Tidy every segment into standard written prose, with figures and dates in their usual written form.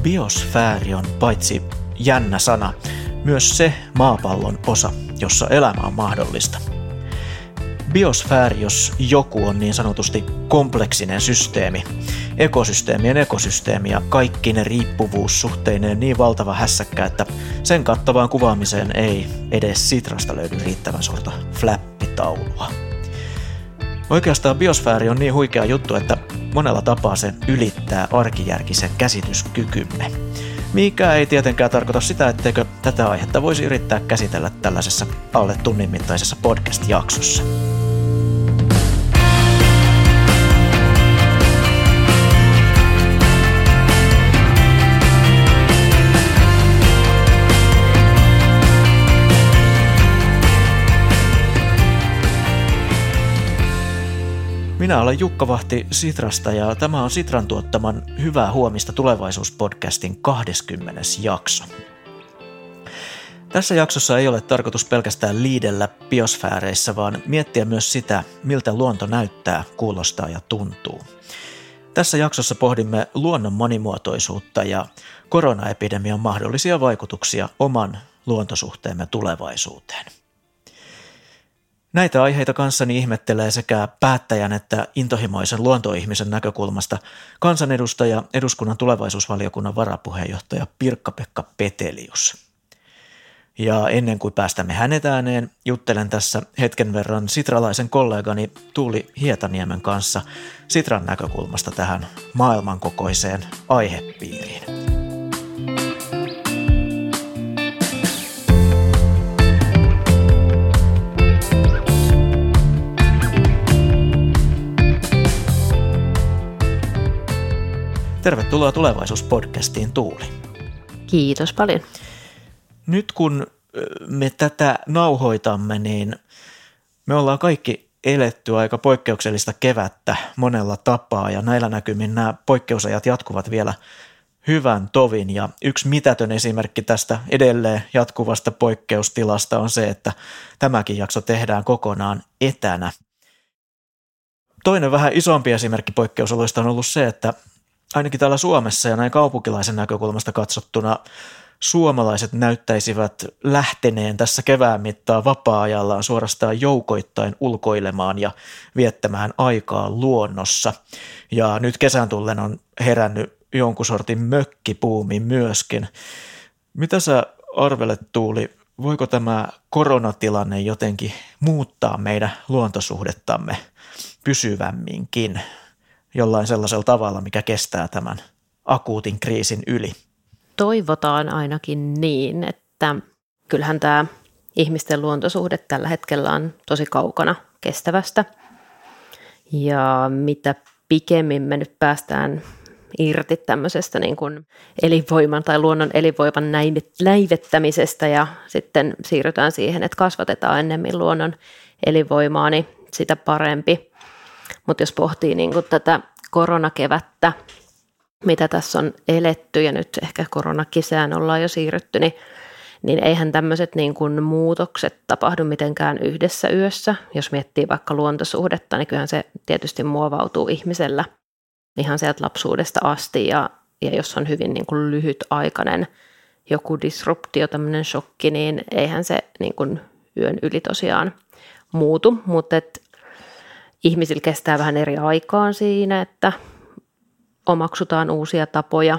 Biosfääri on paitsi jännä sana, myös se maapallon osa, jossa elämä on mahdollista. Biosfääri, jos joku, on niin sanotusti kompleksinen systeemi, ekosysteemien ekosysteemi ja kaikki ne riippuvuussuhteineen niin valtava hässäkkä, että sen kattavaan kuvaamiseen ei edes Sitrasta löydy riittävän suurta flappitaulua. Oikeastaan biosfääri on niin huikea juttu, että monella tapaa se ylittää arkijärkisen käsityskykymme. Mikä ei tietenkään tarkoita sitä, etteikö tätä aihetta voisi yrittää käsitellä tällaisessa alle tunnin mittaisessa podcast-jaksossa. Minä olen Jukka Vahti Sitrasta ja tämä on Sitran tuottaman Hyvää huomista tulevaisuuspodcastin 20. jakso. Tässä jaksossa ei ole tarkoitus pelkästään liidellä biosfääreissä, vaan miettiä myös sitä, miltä luonto näyttää, kuulostaa ja tuntuu. Tässä jaksossa pohdimme luonnon monimuotoisuutta ja koronaepidemian mahdollisia vaikutuksia oman luontosuhteemme tulevaisuuteen. Näitä aiheita kanssani ihmettelee sekä päättäjän että intohimoisen luontoihmisen näkökulmasta kansanedustaja, eduskunnan tulevaisuusvaliokunnan varapuheenjohtaja Pirkka-Pekka Petelius. Ja ennen kuin päästämme hänet ääneen, juttelen tässä hetken verran sitralaisen kollegani Tuuli Hietaniemen kanssa Sitran näkökulmasta tähän maailmankokoiseen aihepiiriin. Tervetuloa tulevaisuuspodcastiin, Tuuli. Kiitos paljon. Nyt kun me tätä nauhoitamme, niin me ollaan kaikki eletty aika poikkeuksellista kevättä monella tapaa ja näillä näkymin nämä poikkeusajat jatkuvat vielä hyvän tovin ja yksi mitätön esimerkki tästä edelleen jatkuvasta poikkeustilasta on se, että tämäkin jakso tehdään kokonaan etänä. Toinen vähän isompi esimerkki poikkeusoloista on ollut se, että ainakin täällä Suomessa ja näin kaupunkilaisen näkökulmasta katsottuna suomalaiset näyttäisivät lähteneen tässä kevään mittaan vapaa-ajallaan suorastaan joukoittain ulkoilemaan ja viettämään aikaa luonnossa. Ja nyt kesän tullen on herännyt jonkun sortin mökkipuumi myöskin. Mitä sä arvelet, Tuuli, voiko tämä koronatilanne jotenkin muuttaa meidän luontosuhdettamme pysyvämminkin jollain sellaisella tavalla, mikä kestää tämän akuutin kriisin yli? Toivotaan ainakin niin, että kyllähän tämä ihmisten luontosuhde tällä hetkellä on tosi kaukana kestävästä. Ja mitä pikemmin me nyt päästään irti tämmöisestä niin kuin elinvoiman tai luonnon elinvoiman näivettämisestä ja sitten siirrytään siihen, että kasvatetaan ennemmin luonnon elinvoimaa, niin sitä parempi. Mutta jos pohtii niin kuin tätä koronakevättä, mitä tässä on eletty ja nyt ehkä koronakisään ollaan jo siirrytty, niin eihän tämmöiset niin kuin muutokset tapahdu mitenkään yhdessä yössä. Jos miettii vaikka luontosuhdetta, niin kyllähän se tietysti muovautuu ihmisellä ihan sieltä lapsuudesta asti ja jos on hyvin niin kuin lyhytaikainen joku disruptio, tämmöinen shokki, niin eihän se niin kuin yön yli tosiaan muutu, mutta ihmisillä kestää vähän eri aikaan siinä, että omaksutaan uusia tapoja.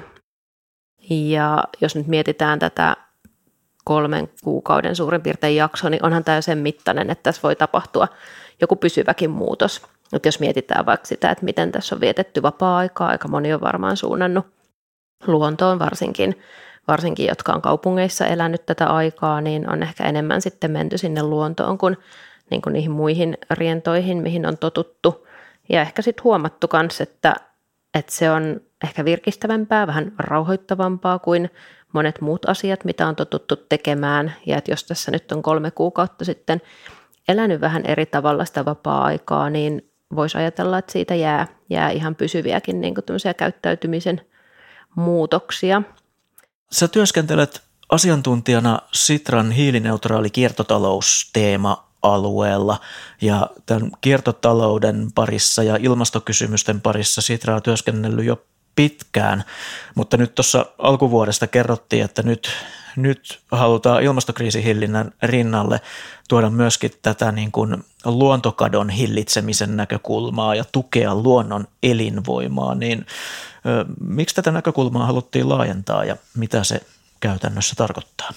Ja jos nyt mietitään tätä 3 kuukauden suurin piirtein jaksoa, niin onhan tämä jo sen mittainen, että tässä voi tapahtua joku pysyväkin muutos. Nyt jos mietitään vaikka sitä, että miten tässä on vietetty vapaa-aikaa, aika moni on varmaan suunnannut luontoon varsinkin jotka on kaupungeissa elänyt tätä aikaa, niin on ehkä enemmän sitten menty sinne luontoon kuin niin kuin niihin muihin rientoihin, mihin on totuttu. Ja ehkä sitten huomattu myös, että se on ehkä virkistävämpää, vähän rauhoittavampaa kuin monet muut asiat, mitä on totuttu tekemään. Ja että jos tässä nyt on 3 kuukautta sitten elänyt vähän eri tavalla sitä vapaa-aikaa, niin voisi ajatella, että siitä jää ihan pysyviäkin niin kuin tämmöisiä käyttäytymisen muutoksia. Sä työskentelet asiantuntijana Sitran hiilineutraali kiertotalousteema alueella ja tämän kiertotalouden parissa ja ilmastokysymysten parissa Sitra on työskennellyt jo pitkään, mutta nyt tuossa alkuvuodesta kerrottiin, että nyt halutaan ilmastokriisin hillinnän rinnalle tuoda myöskin tätä niin kuin luontokadon hillitsemisen näkökulmaa ja tukea luonnon elinvoimaa, niin miksi tätä näkökulmaa haluttiin laajentaa ja mitä se käytännössä tarkoittaa?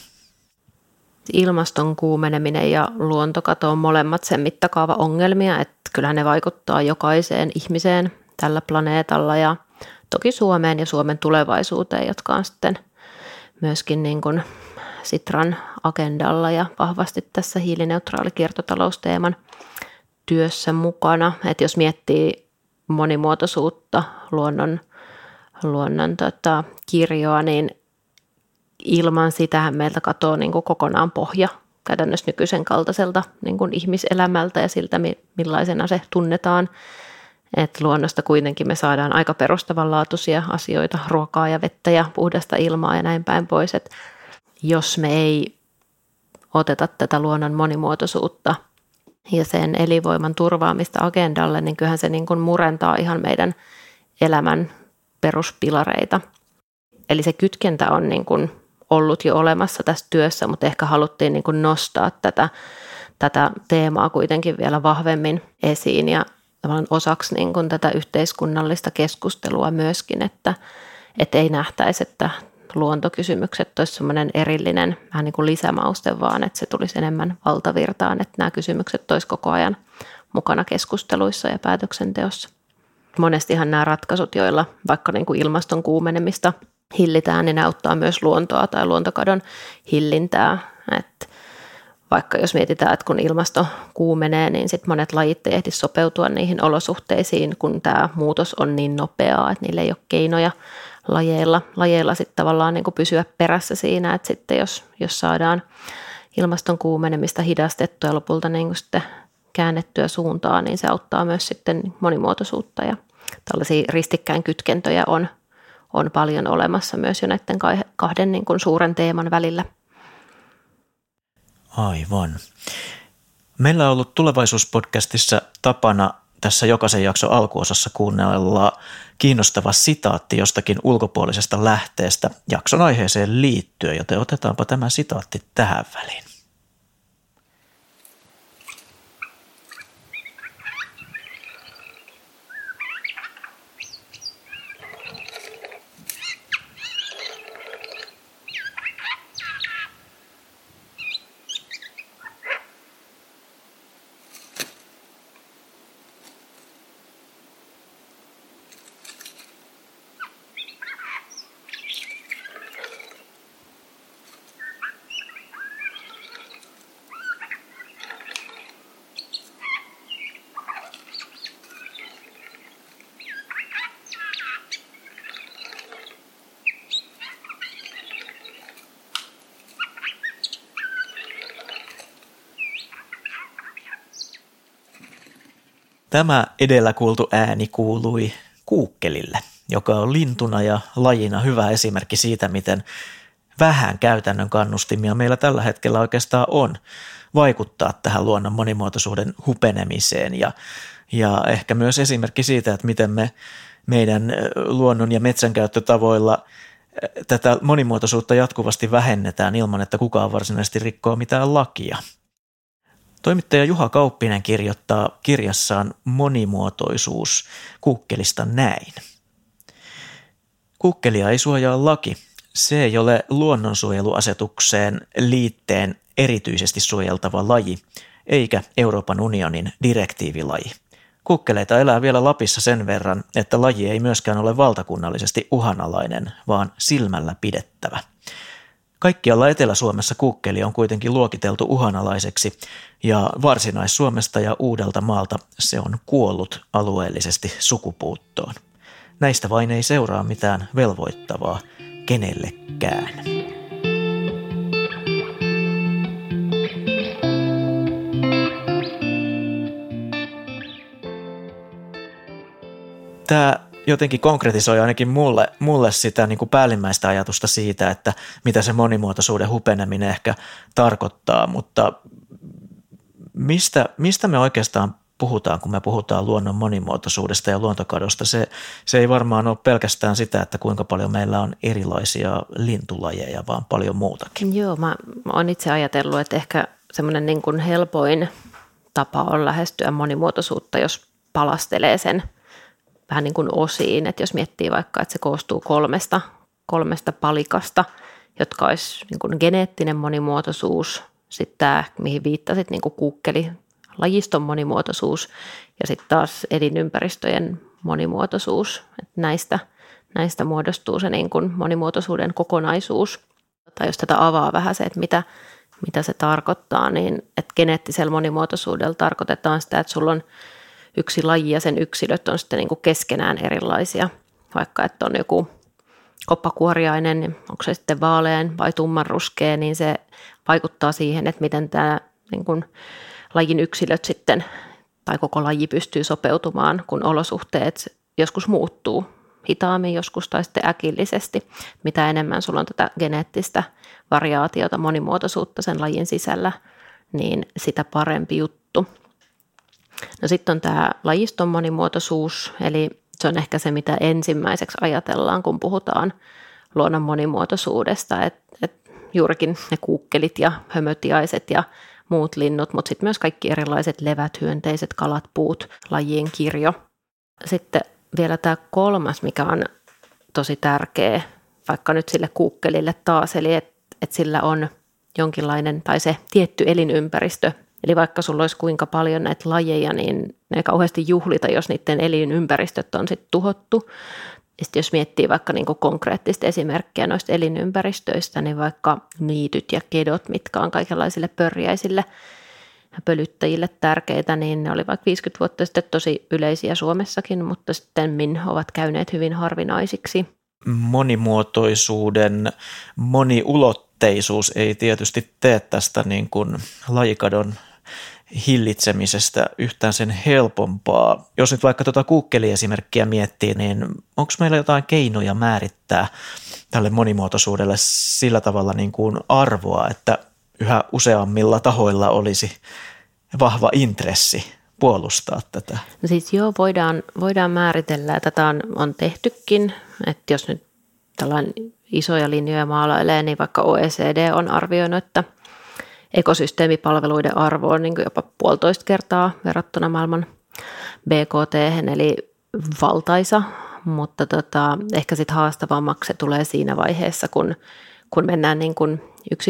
Ilmaston kuumeneminen ja luontokato on molemmat sen mittakaava ongelmia, että kyllähän ne vaikuttaa jokaiseen ihmiseen tällä planeetalla ja toki Suomeen ja Suomen tulevaisuuteen, jotka on sitten myöskin niin kuin Sitran agendalla ja vahvasti tässä hiilineutraali kiertotalousteeman työssä mukana. Että jos miettii monimuotoisuutta luonnon kirjoa, niin ilman sitähän meiltä katoaa niin kuin kokonaan pohja käytännössä nykyisen kaltaiselta niin kuin ihmiselämältä ja siltä, millaisena se tunnetaan. Et luonnosta kuitenkin me saadaan aika perustavanlaatuisia asioita, ruokaa ja vettä ja puhdasta ilmaa ja näin päin pois. Et jos me ei oteta tätä luonnon monimuotoisuutta ja sen elinvoiman turvaamista agendalle, niin kyllähän se niin kuin murentaa ihan meidän elämän peruspilareita. Eli se kytkentä on niin kuin ollut jo olemassa tässä työssä, mutta ehkä haluttiin niin kuin nostaa tätä teemaa kuitenkin vielä vahvemmin esiin ja osaksi niin kuin tätä yhteiskunnallista keskustelua myöskin, että ei nähtäisi, että luontokysymykset olisi semmoinen erillinen vähän niin kuin lisämauste, vaan että se tulisi enemmän valtavirtaan, että nämä kysymykset olisi koko ajan mukana keskusteluissa ja päätöksenteossa. Monestihan nämä ratkaisut, joilla vaikka niin kuin ilmaston kuumenemista hillitään, niin ne auttaa myös luontoa tai luontokadon hillintää. Että vaikka jos mietitään, että kun ilmasto kuumenee, niin sitten monet lajit ei ehdi sopeutua niihin olosuhteisiin, kun tämä muutos on niin nopeaa, että niillä ei ole keinoja lajeilla sitten tavallaan niin kuin pysyä perässä siinä, että sitten jos saadaan ilmaston kuumenemista hidastettua ja lopulta niin kuin sitten käännettyä suuntaa, niin se auttaa myös sitten monimuotoisuutta ja tällaisia ristikkäin kytkentöjä on paljon olemassa myös jo näiden kahden niin kuin suuren teeman välillä. Aivan. Meillä on ollut Tulevaisuuspodcastissa tapana tässä jokaisen jakson alkuosassa kuunnella kiinnostava sitaatti jostakin ulkopuolisesta lähteestä jakson aiheeseen liittyen, joten otetaanpa tämä sitaatti tähän väliin. Tämä edellä kuultu ääni kuului kuukkelille, joka on lintuna ja lajina hyvä esimerkki siitä, miten vähän käytännön kannustimia meillä tällä hetkellä oikeastaan on vaikuttaa tähän luonnon monimuotoisuuden hupenemiseen ja ehkä myös esimerkki siitä, että miten me meidän luonnon ja metsänkäyttötavoilla tätä monimuotoisuutta jatkuvasti vähennetään ilman, että kukaan varsinaisesti rikkoo mitään lakia. Toimittaja Juha Kauppinen kirjoittaa kirjassaan Monimuotoisuus kuukkelista näin. Kuukkelia ei suojaa laki. Se ei ole luonnonsuojeluasetukseen liitteen erityisesti suojeltava laji, eikä Euroopan unionin direktiivilaji. Kuukkeleita elää vielä Lapissa sen verran, että laji ei myöskään ole valtakunnallisesti uhanalainen, vaan silmällä pidettävä. Kaikkialla Etelä-Suomessa kuukkeli on kuitenkin luokiteltu uhanalaiseksi ja Varsinais-Suomesta ja Uudeltamaalta se on kuollut alueellisesti sukupuuttoon. Näistä vain ei seuraa mitään velvoittavaa kenellekään. Tämä jotenkin konkretisoi ainakin mulle sitä niin kuin päällimmäistä ajatusta siitä, että mitä se monimuotoisuuden hupeneminen ehkä tarkoittaa, mutta mistä me oikeastaan puhutaan, kun me puhutaan luonnon monimuotoisuudesta ja luontokadosta. Se ei varmaan ole pelkästään sitä, että kuinka paljon meillä on erilaisia lintulajeja, vaan paljon muutakin. Joo, mä oon itse ajatellut, että ehkä semmoinen niin kuin helpoin tapa on lähestyä monimuotoisuutta, jos palastelee sen vähän niin kuin osiin. Että jos miettii vaikka, että se koostuu kolmesta palikasta, jotka olisi niin kuin geneettinen monimuotoisuus, sitten tämä, mihin viittasit, niin kuin kuukkeli, lajiston monimuotoisuus ja sitten taas elinympäristöjen monimuotoisuus. Että näistä muodostuu se niin kuin monimuotoisuuden kokonaisuus. Tai jos tätä avaa vähän se, että mitä se tarkoittaa, niin että geneettisellä monimuotoisuudella tarkoitetaan sitä, että sulla on yksi laji ja sen yksilöt on sitten niin kuin keskenään erilaisia. Vaikka että on joku koppakuoriainen, onko se sitten vaalean vai tummanruskea, niin se vaikuttaa siihen, että miten tämä niin kuin lajin yksilöt sitten tai koko laji pystyy sopeutumaan, kun olosuhteet joskus muuttuu hitaammin joskus tai sitten äkillisesti. Mitä enemmän sulla on tätä geneettistä variaatiota, monimuotoisuutta sen lajin sisällä, niin sitä parempi juttu. No sitten on tämä lajiston monimuotoisuus, eli se on ehkä se, mitä ensimmäiseksi ajatellaan, kun puhutaan luonnon monimuotoisuudesta, että juurikin ne kuukkelit ja hömötiaiset ja muut linnut, mutta sitten myös kaikki erilaiset levät, hyönteiset, kalat, puut, lajien kirjo. Sitten vielä tämä kolmas, mikä on tosi tärkeä, vaikka nyt sille kuukkelille taas, eli että sillä on jonkinlainen tai se tietty elinympäristö. Eli vaikka sulla olisi kuinka paljon näitä lajeja, niin ne ei kauheasti juhlita, jos niiden elinympäristöt on sitten tuhottu. Ja sitten jos miettii vaikka niinku konkreettista esimerkkiä noista elinympäristöistä, niin vaikka niityt ja kedot, mitkä on kaikenlaisille pörjäisille ja pölyttäjille tärkeitä, niin ne oli vaikka 50 vuotta sitten tosi yleisiä Suomessakin, mutta sitten ovat käyneet hyvin harvinaisiksi. Monimuotoisuuden moniulotteisuus ei tietysti tee tästä niin kuin lajikadon hillitsemisestä yhtään sen helpompaa. Jos nyt vaikka tuota kuukkeliesimerkkiä miettii, niin onko meillä jotain keinoja määrittää tälle monimuotoisuudelle sillä tavalla niin kuin arvoa, että yhä useammilla tahoilla olisi vahva intressi puolustaa tätä? No siis joo, voidaan määritellä, ja tätä on tehtykin, että jos nyt tällainen isoja linjoja maalailee, niin vaikka OECD on arvioinut, että ekosysteemipalveluiden arvo on niin kuin jopa 1,5 kertaa verrattuna maailman BKT, eli valtaisa, mutta ehkä sitten haastavammaksi se tulee siinä vaiheessa, kun mennään niin kuin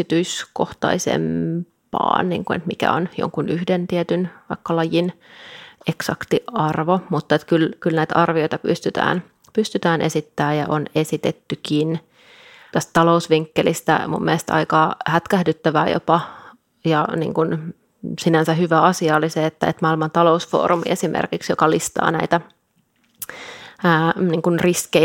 yksityiskohtaisempaan, niin kuin, että mikä on jonkun yhden tietyn vaikka lajin eksakti arvo, mutta että kyllä näitä arvioita pystytään esittämään ja on esitettykin. Tästä talousvinkkelistä mun mielestä aika hätkähdyttävää jopa ja niin kuin sinänsä hyvä asia oli se, että maailman talousfoorumi esimerkiksi, joka listaa näitä niin kuin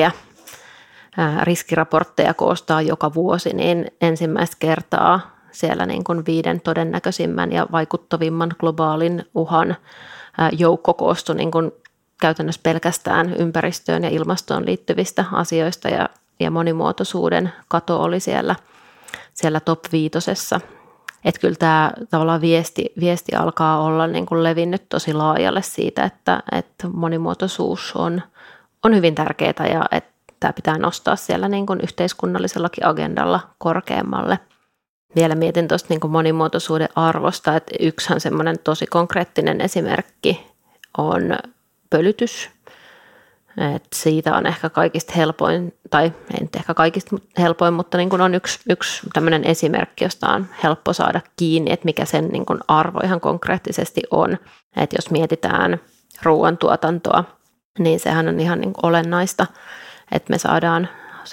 riskiraportteja koostaa joka vuosi, niin ensimmäistä kertaa siellä niin kuin 5 todennäköisimmän ja vaikuttavimman globaalin uhan joukko koostui niin kuin käytännössä pelkästään ympäristöön ja ilmastoon liittyvistä asioista ja monimuotoisuuden kato oli siellä top 5. Että kyllä tämä tavallaan viesti alkaa olla niin kuin levinnyt tosi laajalle siitä, että monimuotoisuus on hyvin tärkeää ja että tämä pitää nostaa siellä niin kuin yhteiskunnallisellakin agendalla korkeammalle. Vielä mietin tuosta niin kuin monimuotoisuuden arvosta, että yksihän semmoinen tosi konkreettinen esimerkki on pölytys. Et siitä on ehkä kaikista helpoin, tai ei nyt ehkä kaikista helpoin, mutta niin kuin on yksi tämmöinen esimerkki, josta on helppo saada kiinni, että mikä sen niin kuin arvo ihan konkreettisesti on. Että jos mietitään ruoantuotantoa, niin sehän on ihan niin kuin olennaista, että me saadaan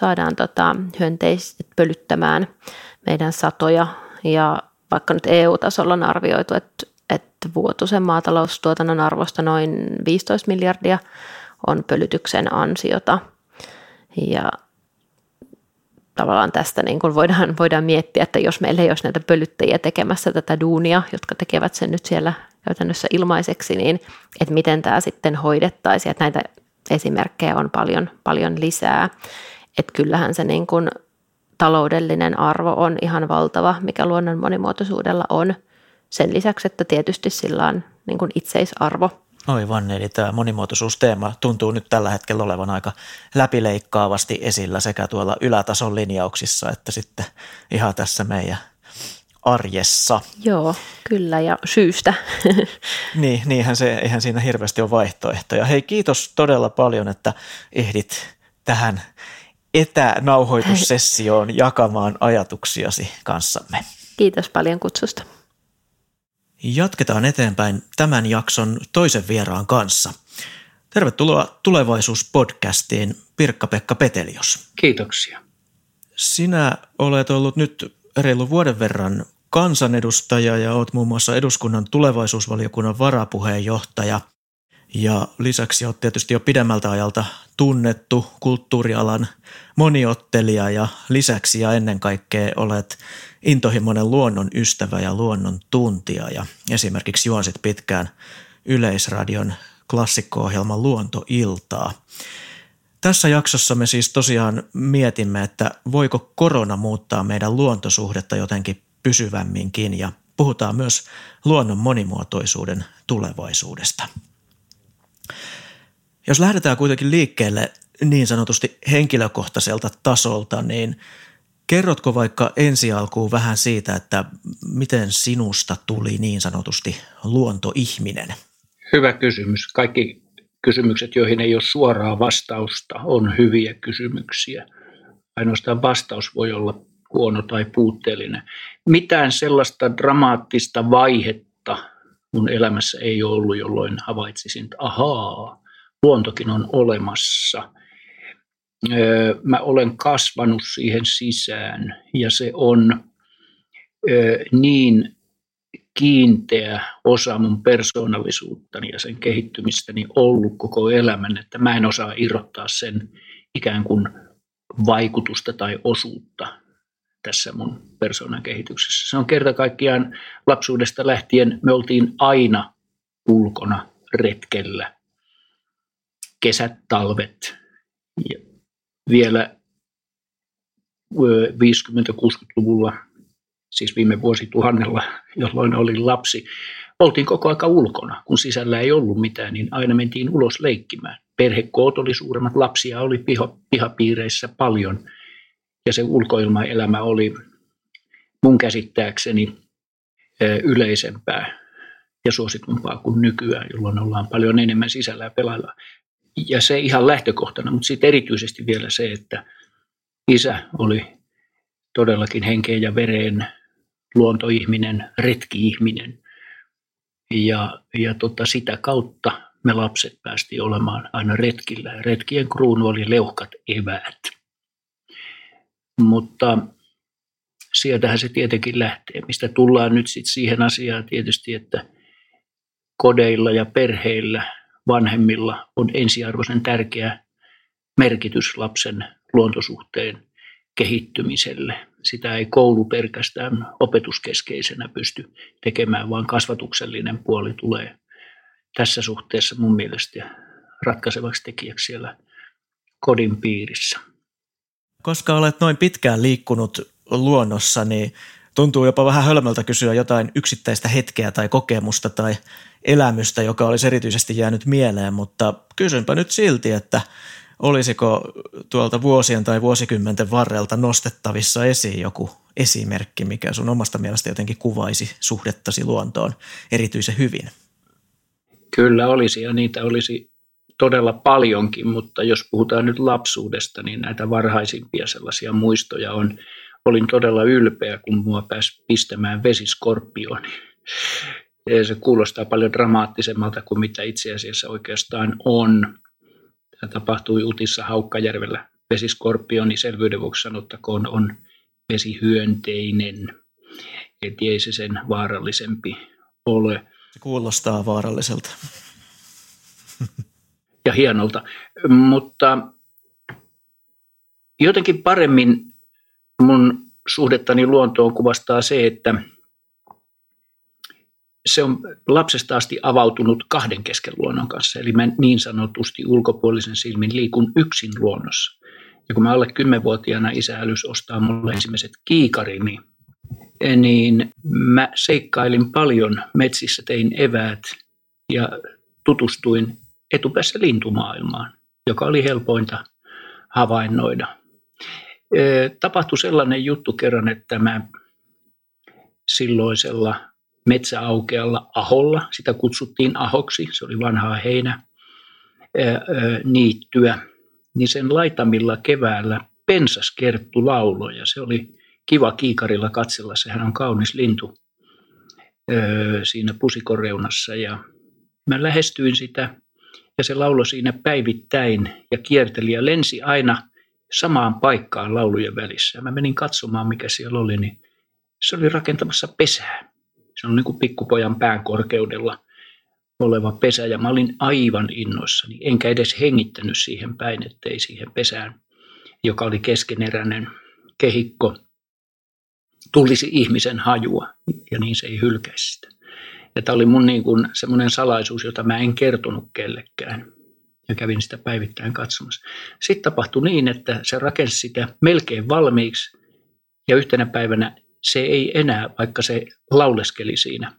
hyönteiset pölyttämään meidän satoja, ja vaikka nyt EU-tasolla on arvioitu, että vuotuisen maataloustuotannon arvosta noin 15 miljardia on pölytyksen ansiota, ja tavallaan tästä niin kuin voidaan miettiä, että jos meillä ei olisi näitä pölyttäjiä tekemässä tätä duunia, jotka tekevät sen nyt siellä käytännössä ilmaiseksi, niin että miten tämä sitten hoidettaisiin, että näitä esimerkkejä on paljon lisää, että kyllähän se niin kuin taloudellinen arvo on ihan valtava, mikä luonnon monimuotoisuudella on. Sen lisäksi, että tietysti sillä on niin kuin itseisarvo. Aivan, eli tämä monimuotoisuusteema tuntuu nyt tällä hetkellä olevan aika läpileikkaavasti esillä sekä tuolla ylätason linjauksissa että sitten ihan tässä arjessa. Joo, kyllä ja syystä. Eihän siinä hirveästi ole vaihtoehtoja. Hei, kiitos todella paljon, että ehdit tähän etänauhoitussessioon jakamaan ajatuksiasi kanssamme. Kiitos paljon kutsusta. Jatketaan eteenpäin tämän jakson toisen vieraan kanssa. Tervetuloa Tulevaisuus-podcastiin, Pirkka-Pekka Petelius. Kiitoksia. Sinä olet ollut nyt reilun vuoden verran kansanedustaja ja olet muun muassa eduskunnan tulevaisuusvaliokunnan varapuheenjohtaja. Ja lisäksi olet tietysti jo pidemmältä ajalta tunnettu kulttuurialan moniottelija ja lisäksi ja ennen kaikkea olet intohimoinen luonnon ystävä ja luonnon tuntija ja esimerkiksi juonsit pitkään Yleisradion klassikko-ohjelman Luontoiltaa. Tässä jaksossa me siis tosiaan mietimme, että voiko korona muuttaa meidän luontosuhdetta jotenkin pysyvämminkin ja puhutaan myös luonnon monimuotoisuuden tulevaisuudesta. Jos lähdetään kuitenkin liikkeelle niin sanotusti henkilökohtaiselta tasolta, niin kerrotko vaikka ensi alkuun vähän siitä, että miten sinusta tuli niin sanotusti luontoihminen? Hyvä kysymys. Kaikki kysymykset, joihin ei ole suoraa vastausta, on hyviä kysymyksiä. Ainoastaan vastaus voi olla huono tai puutteellinen. Mitään sellaista dramaattista vaihetta mun elämässä ei ole ollut, jolloin havaitsisin, että ahaa, luontokin on olemassa. Mä olen kasvanut siihen sisään ja se on niin kiinteä osa mun persoonallisuuttani ja sen kehittymistäni ollut koko elämän, että mä en osaa irrottaa sen ikään kuin vaikutusta tai osuutta tässä mun persoonan kehityksessä. Se on kerta kaikkiaan lapsuudesta lähtien, me oltiin aina ulkona retkellä. Kesät, talvet ja vielä 50-60-luvulla, siis viime vuosituhannella, jolloin olin lapsi, oltiin koko aika ulkona. Kun sisällä ei ollut mitään, niin aina mentiin ulos leikkimään. Perhekoot oli suuremmat, lapsia oli pihapiireissä paljon ja se ulkoilmaelämä oli mun käsittääkseni yleisempää ja suositumpaa kuin nykyään, jolloin ollaan paljon enemmän sisällä ja pelaillaan. Ja se ihan lähtökohtana, mutta sitten erityisesti vielä se, että isä oli todellakin henkeen ja vereen luontoihminen, retki-ihminen. Ja sitä kautta me lapset päästiin olemaan aina retkillä. Retkien kruunu oli leuhkat eväät. Mutta sieltähän se tietenkin lähtee, mistä tullaan nyt sitten siihen asiaan tietysti, että kodeilla ja perheillä, vanhemmilla on ensiarvoisen tärkeä merkitys lapsen luontosuhteen kehittymiselle. Sitä ei koulu pelkästään opetuskeskeisenä pysty tekemään, vaan kasvatuksellinen puoli tulee tässä suhteessa mun mielestä ratkaisevaksi tekijäksi siellä kodin piirissä. Koska olet noin pitkään liikkunut luonnossa, niin tuntuu jopa vähän hölmöltä kysyä jotain yksittäistä hetkeä tai kokemusta tai elämystä, joka olisi erityisesti jäänyt mieleen, mutta kysynpä nyt silti, että olisiko tuolta vuosien tai vuosikymmenten varrelta nostettavissa esiin joku esimerkki, mikä sun omasta mielestä jotenkin kuvaisi suhdettasi luontoon erityisen hyvin? Kyllä olisi ja niitä olisi todella paljonkin, mutta jos puhutaan nyt lapsuudesta, niin näitä varhaisimpia sellaisia muistoja on. Olin todella ylpeä, kun mua pääsi pistämään vesiskorpioni. Se kuulostaa paljon dramaattisemmalta kuin mitä itse asiassa oikeastaan on. Tämä tapahtui Utissa Haukkajärvellä. Vesiskorpioni, selvyyden vuoksi sanottakoon, on vesihyönteinen. Et ei se sen vaarallisempi ole. Se kuulostaa vaaralliselta. Ja hienolta, mutta jotenkin paremmin mun suhdettani luontoon kuvastaa se, että se on lapsesta asti avautunut kahden kesken luonnon kanssa. Eli mä niin sanotusti ulkopuolisen silmin liikun yksin luonnossa. Ja kun mä alle 10-vuotiaana isä älys ostaa mulle ensimmäiset kiikarini, niin mä seikkailin paljon metsissä, tein eväät ja tutustuin etupäässä lintumaailmaan, joka oli helpointa havainnoida. Tapahtui sellainen juttu kerran, että mä silloisella metsäaukealla Aholla, sitä kutsuttiin Ahoksi, se oli vanhaa heinäniittyä, niin sen laitamilla keväällä pensaskerttu lauloi ja se oli kiva kiikarilla katsella, sehän on kaunis lintu siinä pusikon reunassa ja mä lähestyin sitä ja se lauloi siinä päivittäin ja kierteli ja lensi aina samaan paikkaan laulujen välissä. Ja mä menin katsomaan, mikä siellä oli, niin se oli rakentamassa pesää. Se on niin kuin pikkupojan pään korkeudella oleva pesä ja mä olin aivan innoissani. Enkä edes hengittänyt siihen päin, ettei siihen pesään, joka oli keskeneräinen kehikko, tulisi ihmisen hajua ja niin se ei hylkäisi sitä. Ja tämä oli mun niin kuin semmoinen salaisuus, jota mä en kertonut kellekään. Ja kävin sitä päivittäin katsomassa. Sitten tapahtui niin, että se rakensi sitä melkein valmiiksi. Ja yhtenä päivänä se ei enää, vaikka se lauleskeli siinä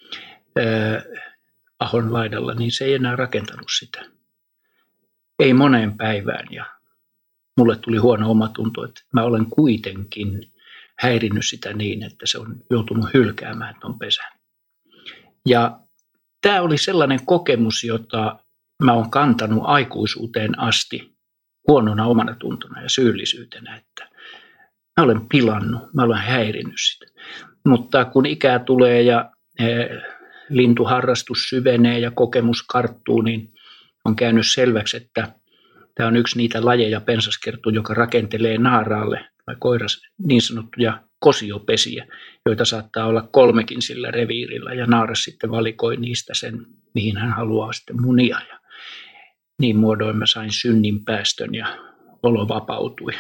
Ahon laidalla, niin se ei enää rakentanut sitä. Ei moneen päivään. Ja mulle tuli huono omatunto, että mä olen kuitenkin häirinnyt sitä niin, että se on joutunut hylkäämään ton pesän. Ja tämä oli sellainen kokemus, jota mä oon kantanut aikuisuuteen asti huonona omana tuntona ja syyllisyytenä, että mä olen pilannut, mä olen häirinnyt sitä. Mutta kun ikää tulee ja lintuharrastus syvenee ja kokemus karttuu, niin on käynyt selväksi, että tämä on yksi niitä lajeja pensaskerttu, joka rakentelee naaraalle tai koiras niin sanottuja kosiopesiä, joita saattaa olla 3 sillä reviirillä ja naaras sitten valikoi niistä sen, mihin hän haluaa sitten munia. Ja niin muodoin mä sain synninpäästön ja olo vapautui.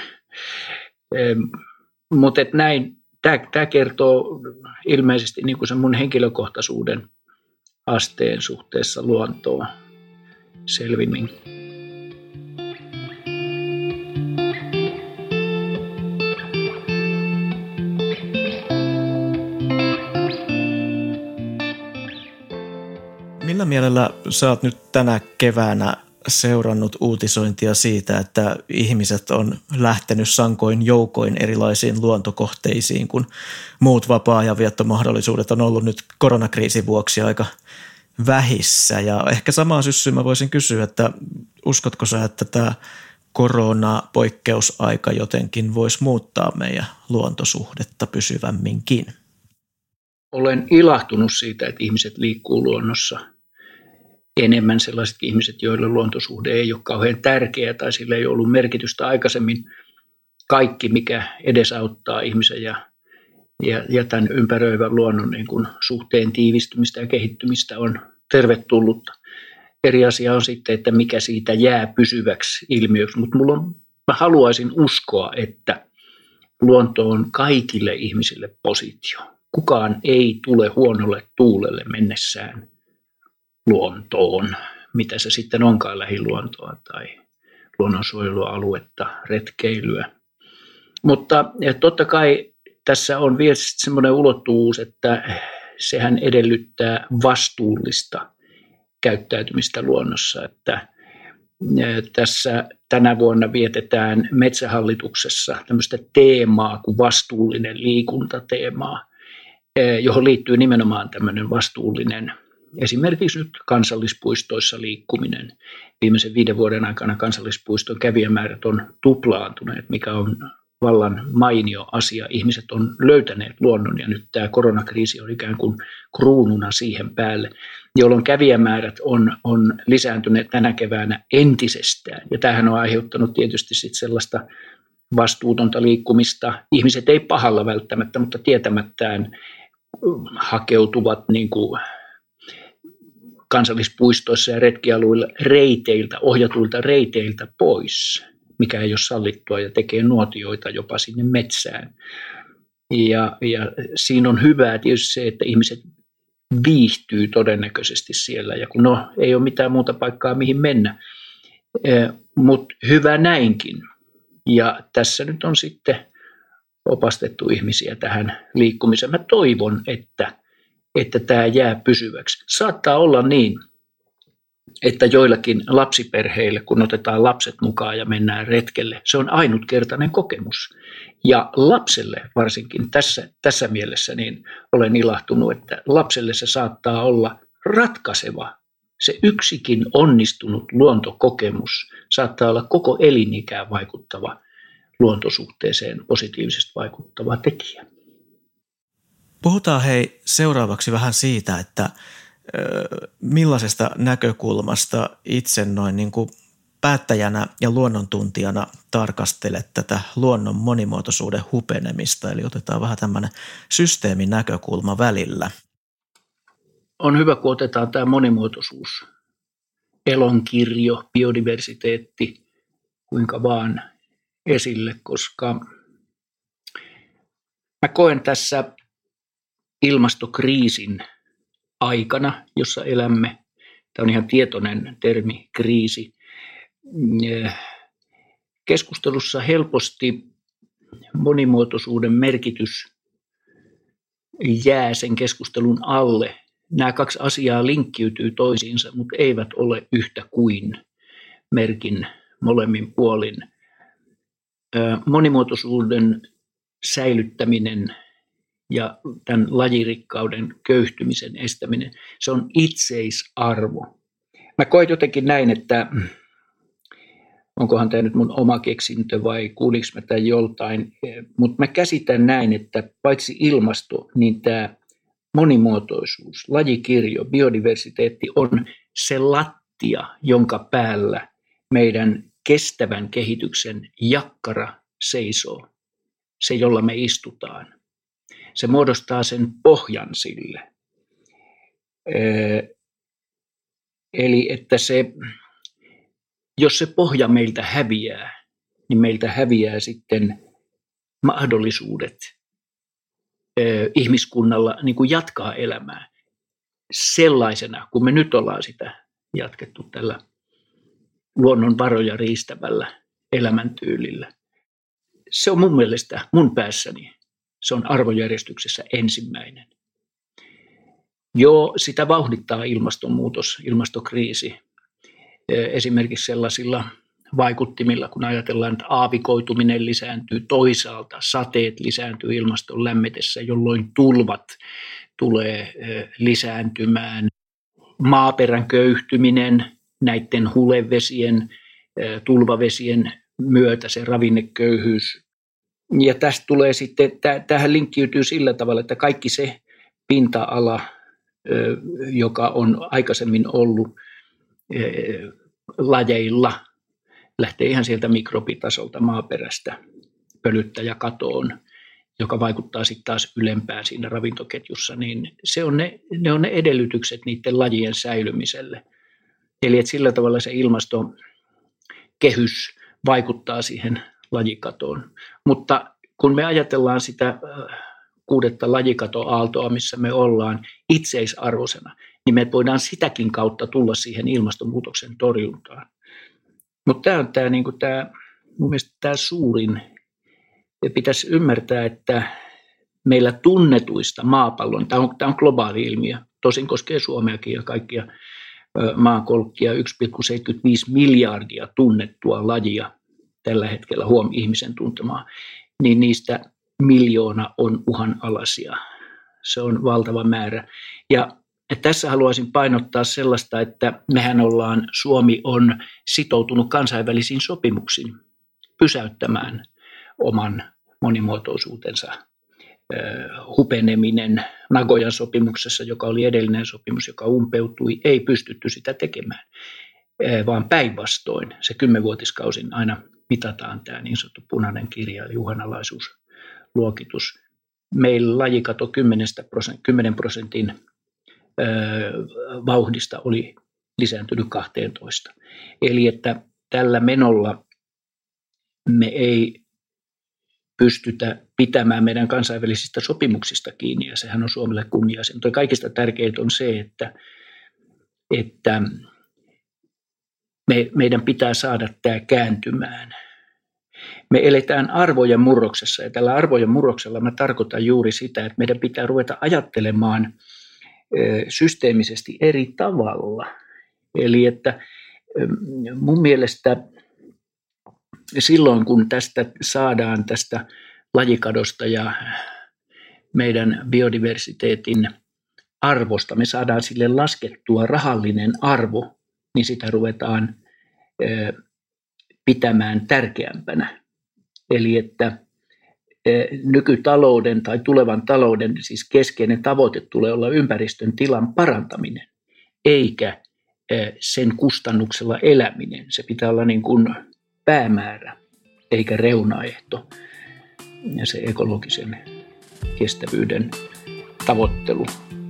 Mutta näin, tämä kertoo ilmeisesti niin kuin sen mun henkilökohtaisuuden asteen suhteessa luontoon selvimmin. Millä mielellä sä oot nyt tänä keväänä seurannut uutisointia siitä, että ihmiset on lähtenyt sankoin joukoin erilaisiin luontokohteisiin, kun muut vapaa-ajan viettomahdollisuudet on ollut nyt koronakriisin vuoksi aika vähissä. Ja ehkä samaa syssyä mä voisin kysyä, että uskotko sä, että tämä koronapoikkeusaika jotenkin voisi muuttaa meidän luontosuhdetta pysyvämminkin? Olen ilahtunut siitä, että ihmiset liikkuu luonnossa. Enemmän sellaiset ihmiset, joille luontosuhde ei ole kauhean tärkeä tai sillä ei ollut merkitystä aikaisemmin. Kaikki, mikä edesauttaa ihmisen ja tämän ympäröivän luonnon niin kuin suhteen tiivistymistä ja kehittymistä on tervetullutta. Eri asia on sitten, että mikä siitä jää pysyväksi ilmiöksi, mutta mä haluaisin uskoa, että luonto on kaikille ihmisille positio. Kukaan ei tule huonolle tuulelle mennessään luontoon, mitä se sitten onkaan lähiluontoa tai luonnonsuojelualuetta, retkeilyä. Mutta totta kai tässä on vielä semmoinen ulottuvuus, että sehän edellyttää vastuullista käyttäytymistä luonnossa, että tässä tänä vuonna vietetään Metsähallituksessa tämmöistä teemaa kuin vastuullinen liikuntateemaa, johon liittyy nimenomaan tämmöinen vastuullinen, esimerkiksi nyt kansallispuistoissa liikkuminen. Viimeisen 5 vuoden aikana kansallispuiston kävijämäärät on tuplaantuneet, mikä on vallan mainio asia. Ihmiset on löytäneet luonnon ja nyt tämä koronakriisi on ikään kuin kruununa siihen päälle, jolloin kävijämäärät on lisääntyneet tänä keväänä entisestään. Ja tämähän on aiheuttanut tietysti sit sellaista vastuutonta liikkumista. Ihmiset ei pahalla välttämättä, mutta tietämättään hakeutuvat niin kuin kansallispuistoissa ja retkialueilla reiteiltä, ohjatuilta reiteiltä pois, mikä ei ole sallittua ja tekee nuotioita jopa sinne metsään. Ja siinä on hyvää tietysti se, että ihmiset viihtyy todennäköisesti siellä ja kun ei ole mitään muuta paikkaa mihin mennä, mutta hyvä näinkin. Ja tässä nyt on sitten opastettu ihmisiä tähän liikkumiseen. Mä toivon, että tämä jää pysyväksi. Saattaa olla niin, että joillakin lapsiperheille, kun otetaan lapset mukaan ja mennään retkelle, se on ainutkertainen kokemus. Ja lapselle varsinkin tässä mielessä niin olen ilahtunut, että lapselle se saattaa olla ratkaiseva. Se yksikin onnistunut luontokokemus saattaa olla koko elinikään vaikuttava luontosuhteeseen positiivisesti vaikuttava tekijä. Puhutaan seuraavaksi vähän siitä, että millaisesta näkökulmasta itse noin niin kuin päättäjänä ja luonnontuntijana tarkastelet tätä luonnon monimuotoisuuden hupenemista, eli otetaan vähän tämmöinen systeeminäkökulma välillä. On hyvä, kun otetaan tämä monimuotoisuus, elonkirjo, biodiversiteetti, kuinka vaan esille, koska mä koen tässä ilmastokriisin aikana, jossa elämme, tämä on ihan tietoinen termi, kriisi, keskustelussa helposti monimuotoisuuden merkitys jää sen keskustelun alle. Nämä kaksi asiaa linkkiytyy toisiinsa, mutta eivät ole yhtä kuin merkin molemmin puolin. Monimuotoisuuden säilyttäminen ja tämän lajirikkauden köyhtymisen estäminen, se on itseisarvo. Mä koen jotenkin näin, että onkohan tämä nyt mun oma keksintö vai kuulinko mä tämän joltain, mutta mä käsitän näin, että paitsi ilmasto, niin tämä monimuotoisuus, lajikirjo, biodiversiteetti on se lattia, jonka päällä meidän kestävän kehityksen jakkara seisoo, se jolla me istutaan. Se muodostaa sen pohjan sille. Eli että jos se pohja meiltä häviää, niin meiltä häviää sitten mahdollisuudet ihmiskunnalla niin kuin jatkaa elämää sellaisena, kun me nyt ollaan sitä jatkettu tällä luonnonvaroja riistävällä elämäntyylillä. Se on mun mielestä, mun päässäni, se on arvojärjestyksessä ensimmäinen. Joo, sitä vauhdittaa ilmastonmuutos, ilmastokriisi. Esimerkiksi sellaisilla vaikuttimilla, kun ajatellaan, että aavikoituminen lisääntyy toisaalta, sateet lisääntyy ilmaston lämmetessä, jolloin tulvat tulee lisääntymään. Maaperän köyhtyminen näiden hulevesien, tulvavesien myötä, se ravinneköyhyys. Ja tästä tulee sitten, tähän linkkiytyy sillä tavalla, että kaikki se pinta-ala, joka on aikaisemmin ollut lajeilla, lähtee ihan sieltä mikrobitasolta maaperästä pölyttäjäkatoon, joka vaikuttaa sitten taas ylempään siinä ravintoketjussa, niin ne on ne edellytykset niiden lajien säilymiselle. Eli että sillä tavalla se ilmastokehys vaikuttaa siihen lajikatoon. Mutta kun me ajatellaan sitä 6. lajikatoaaltoa, missä me ollaan itseisarvoisena, niin me voidaan sitäkin kautta tulla siihen ilmastonmuutoksen torjuntaan. Mutta tämä on mun mielestä tämä suurin. Ja pitäisi ymmärtää, että meillä tunnetuista maapallon, tämä on globaali ilmiö, tosin koskee Suomeakin ja kaikkia maakolkkia, 1,75 miljardia tunnettua lajia tällä hetkellä, ihmisen tuntemaa, niin niistä 1 miljoona on uhanalaisia. Se on valtava määrä. Ja tässä haluaisin painottaa sellaista, että Suomi on sitoutunut kansainvälisiin sopimuksiin pysäyttämään oman monimuotoisuutensa hupeneminen. Nagoyan sopimuksessa, joka oli edellinen sopimus, joka umpeutui, ei pystytty sitä tekemään, vaan päinvastoin se 10-vuotiskausin aina mitataan tämä niin sanottu punainen kirja, eli uhanalaisuusluokitus. Meillä lajikato 10% vauhdista oli lisääntynyt 12. Eli että tällä menolla me ei pystytä pitämään meidän kansainvälisistä sopimuksista kiinni, ja sehän on Suomelle kunnia-asia. Mutta kaikista tärkeintä on se, että meidän pitää saada tämä kääntymään. Me eletään arvojen murroksessa, ja tällä arvojen murroksella mä tarkoitan juuri sitä, että meidän pitää ruveta ajattelemaan systeemisesti eri tavalla. Eli että mun mielestä silloin, kun tästä saadaan tästä lajikadosta ja meidän biodiversiteetin arvosta, me saadaan sille laskettua rahallinen arvo, niin sitä ruvetaan pitämään tärkeämpänä. Eli että nykytalouden tai tulevan talouden siis keskeinen tavoite tulee olla ympäristön tilan parantaminen, eikä sen kustannuksella eläminen. Se pitää olla niin kuin päämäärä eikä reunaehto ja se ekologisen kestävyyden tavoittelu.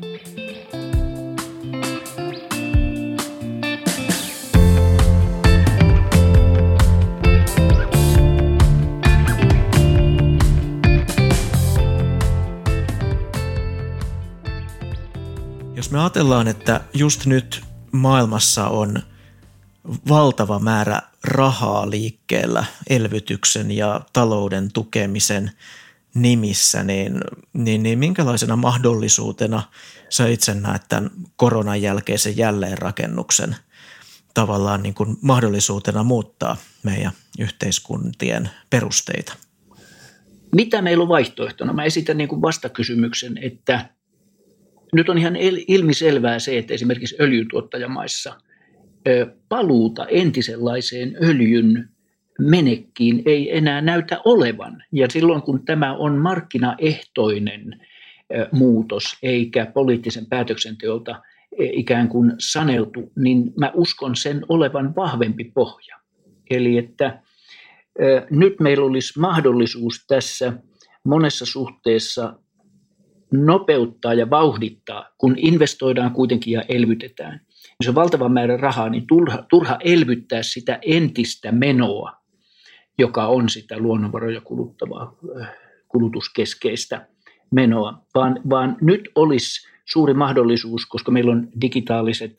Jos me ajatellaan, että just nyt maailmassa on valtava määrä rahaa liikkeellä elvytyksen ja talouden tukemisen nimissä, niin minkälaisena mahdollisuutena sä itse näet tämän koronan jälkeisen jälleenrakennuksen tavallaan niin kuin mahdollisuutena muuttaa meidän yhteiskuntien perusteita? Mitä meillä on vaihtoehtona? Mä esitän niin kuin vastakysymyksen, että nyt on ihan ilmiselvää se, että esimerkiksi öljyntuottajamaissa paluuta entisenlaiseen öljyn menekkiin ei enää näytä olevan. Ja silloin kun tämä on markkinaehtoinen muutos eikä poliittisen päätöksenteolta ikään kuin saneltu, niin mä uskon sen olevan vahvempi pohja. Eli että nyt meillä olisi mahdollisuus tässä monessa suhteessa nopeuttaa ja vauhdittaa, kun investoidaan kuitenkin ja elvytetään. Jos on valtava määrä rahaa, niin turha elvyttää sitä entistä menoa, joka on sitä luonnonvaroja kuluttavaa, kulutuskeskeistä menoa, vaan nyt olisi suuri mahdollisuus, koska meillä on digitaaliset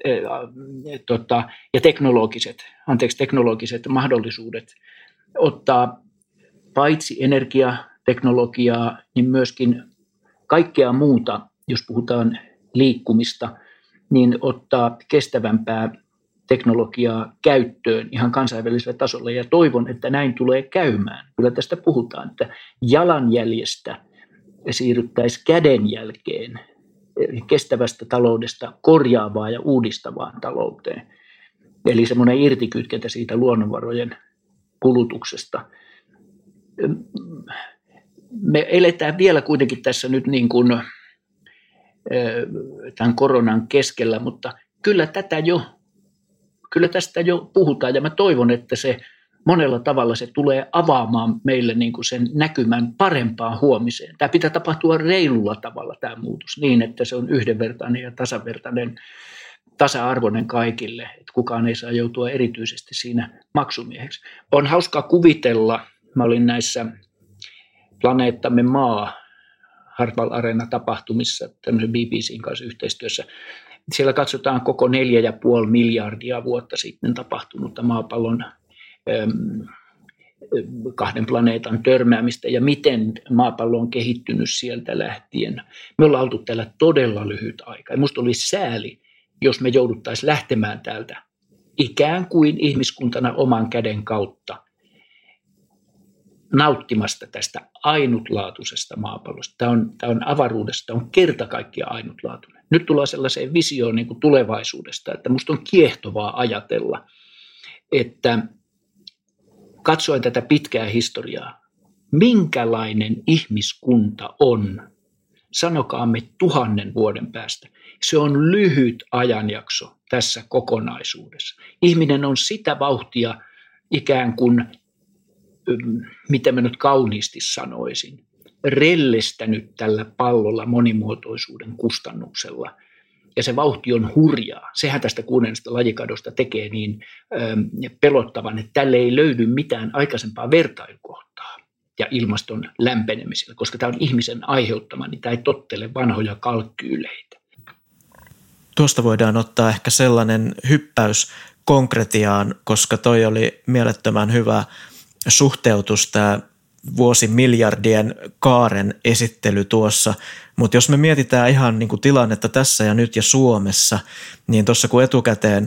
ja teknologiset mahdollisuudet ottaa paitsi energiateknologiaa, niin myöskin kaikkea muuta, jos puhutaan liikkumista, niin ottaa kestävämpää teknologiaa käyttöön ihan kansainvälisellä tasolla. Ja toivon, että näin tulee käymään. Kyllä tästä puhutaan, että jalanjäljestä siirryttäisiin kädenjälkeen kestävästä taloudesta korjaavaan ja uudistavaan talouteen. Eli semmoinen irtikytkentä siitä luonnonvarojen kulutuksesta. Me eletään vielä kuitenkin tässä nyt niin kuin tämän koronan keskellä, mutta kyllä tästä jo puhutaan ja mä toivon, että se monella tavalla se tulee avaamaan meille niin kuin sen näkymän parempaan huomiseen. Tämä pitää tapahtua reilulla tavalla tämä muutos niin, että se on yhdenvertainen ja tasavertainen, tasa-arvoinen kaikille, että kukaan ei saa joutua erityisesti siinä maksumieheksi. On hauskaa kuvitella, mä olin näissä Planeettamme maa Hartwall Arena-tapahtumissa tämmöisen BBC:n kanssa yhteistyössä. Siellä katsotaan koko 4,5 miljardia vuotta sitten tapahtunutta maapallon kahden planeetan törmäämistä ja miten maapallo on kehittynyt sieltä lähtien. Me ollaan oltu täällä todella lyhyt aika. Ja musta olisi sääli, jos me jouduttaisiin lähtemään täältä ikään kuin ihmiskuntana oman käden kautta nauttimasta tästä ainutlaatuisesta maapallosta. Tämä on avaruudesta, tämä on kerta kaikkiaan ainutlaatuinen. Nyt tullaan sellaiseen visioon niin kuin tulevaisuudesta, että musta on kiehtovaa ajatella, että katsoen tätä pitkää historiaa, minkälainen ihmiskunta on, sanokaamme 1000 vuoden päästä. Se on lyhyt ajanjakso tässä kokonaisuudessa. Ihminen on sitä vauhtia ikään kuin, mitä mä nyt kauniisti sanoisin, rellestänyt tällä pallolla monimuotoisuuden kustannuksella. Ja se vauhti on hurjaa. Sehän tästä 6. lajikadosta tekee niin pelottavan, että tälle ei löydy mitään aikaisempaa vertailukohtaa ja ilmaston lämpenemisellä, koska tämä on ihmisen aiheuttama, niin tämä ei tottele vanhoja kalkkyyleitä. Tuosta voidaan ottaa ehkä sellainen hyppäys konkretiaan, koska toi oli mielettömän hyvä suhteutus tämä vuosimiljardien kaaren esittely tuossa, mutta jos me mietitään ihan niin kuin tilannetta tässä ja nyt ja Suomessa, niin tuossa kun etukäteen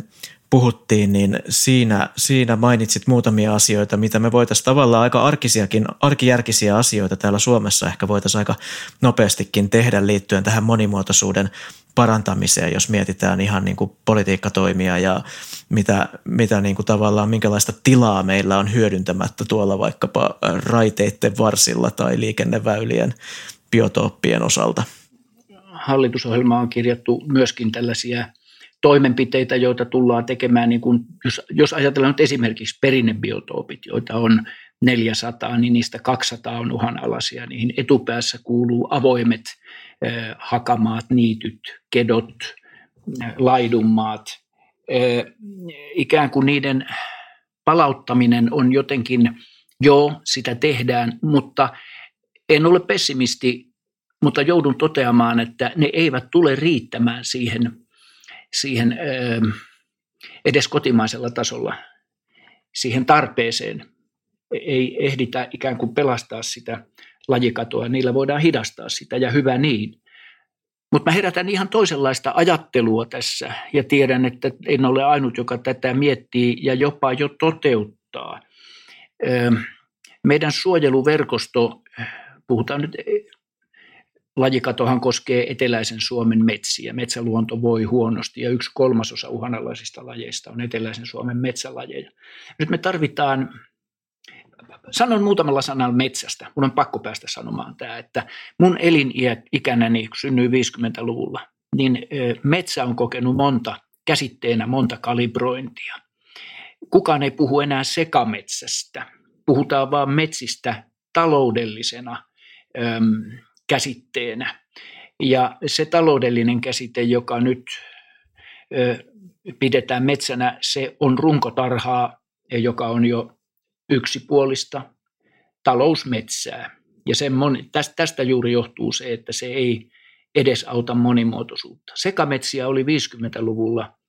puhuttiin, niin siinä mainitsit muutamia asioita, mitä me voitaisiin tavallaan aika arkijärkisiä asioita täällä Suomessa ehkä voitaisiin aika nopeastikin tehdä liittyen tähän monimuotoisuuden parantamiseen, jos mietitään ihan niin kuin politiikkatoimia ja mitä niin kuin tavallaan minkälaista tilaa meillä on hyödyntämättä tuolla vaikkapa raiteiden varsilla tai liikenneväylien biotooppien osalta. Hallitusohjelmaan on kirjattu myöskin tällaisia toimenpiteitä, joita tullaan tekemään, niin kuin, jos ajatellaan nyt esimerkiksi perinnebiotoopit, joita on 400, niin niistä 200 on uhanalaisia. Niihin etupäässä kuuluu avoimet hakamaat, niityt, kedot, laidunmaat. Ikään kuin niiden palauttaminen on jotenkin, joo, sitä tehdään, mutta en ole pessimisti, mutta joudun toteamaan, että ne eivät tule riittämään siihen edes kotimaisella tasolla, siihen tarpeeseen. Ei ehditä ikään kuin pelastaa sitä lajikatoa, niillä voidaan hidastaa sitä ja hyvä niin. Mutta mä herätän ihan toisenlaista ajattelua tässä ja tiedän, että en ole ainut, joka tätä miettii ja jopa jo toteuttaa. Meidän suojeluverkosto, puhutaan nyt, lajikatohan koskee eteläisen Suomen metsiä. Metsäluonto voi huonosti ja 1/3 uhanalaisista lajeista on eteläisen Suomen metsälajeja. Nyt me tarvitaan, sanon muutamalla sanalla metsästä, mun on pakko päästä sanomaan tämä, että mun elinikänäni, kun synnyin 50-luvulla, niin metsä on kokenut käsitteenä monta kalibrointia. Kukaan ei puhu enää sekametsästä, puhutaan vaan metsistä taloudellisena käsitteenä. Ja se taloudellinen käsite, joka nyt pidetään metsänä, se on runkotarhaa, joka on jo yksipuolista talousmetsää. Ja tästä juuri johtuu se, että se ei edesauta monimuotoisuutta. Sekametsiä oli 50-luvulla